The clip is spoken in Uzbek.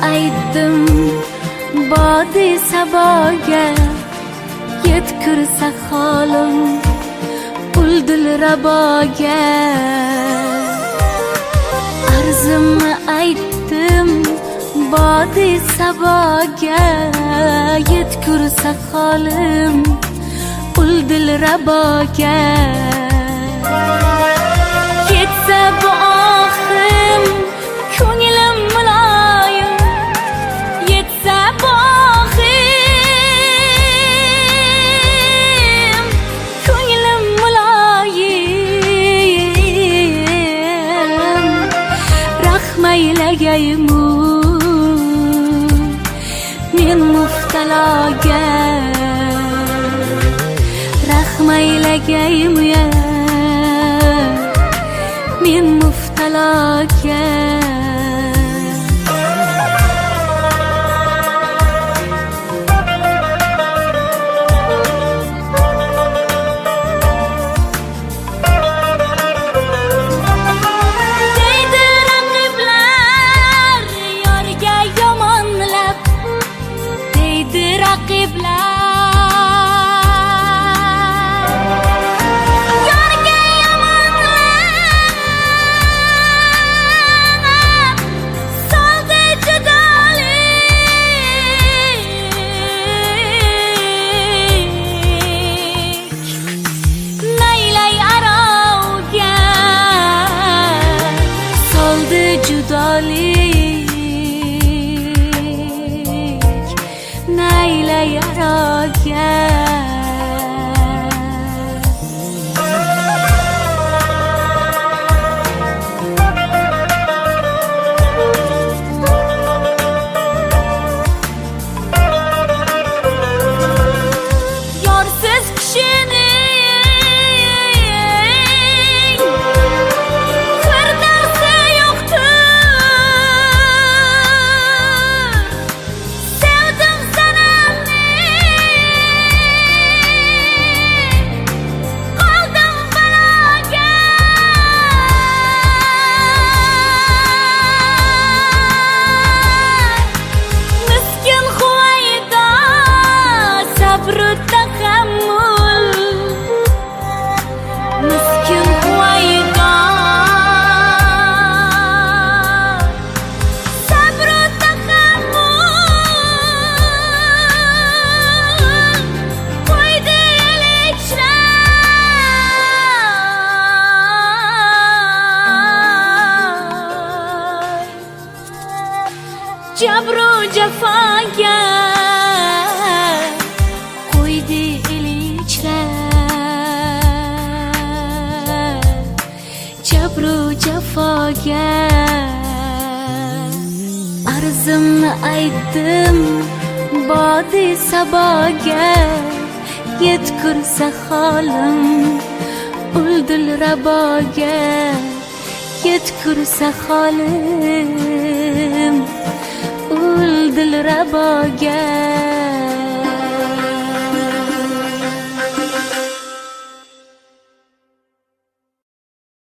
aytdim bodi saboga, yetkirsa holim uldil raboga. Arzimni aytdim bodi saboga, yetkirsa holim uldil raboga. Ketsa bu ohim ko'nglim muloyim, yetsa bu ohim ko'nglim muloyim. Rahmaylagaymu men muftaloga, rahmaylagaymu ya men muftaloga. Deydi raqiblar yorga yomonlab, deydi raqiblar judolik, naylay aroga. Yorsiz kishini jabru jafoga qo'ydi iliklar, jabru jafoga. Arzimni aytdim bodi saboga, yetkirsa holim uldil raboga, yetkirsa holim uldil raboga.